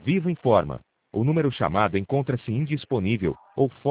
Vivo informa. O número chamado encontra-se indisponível ou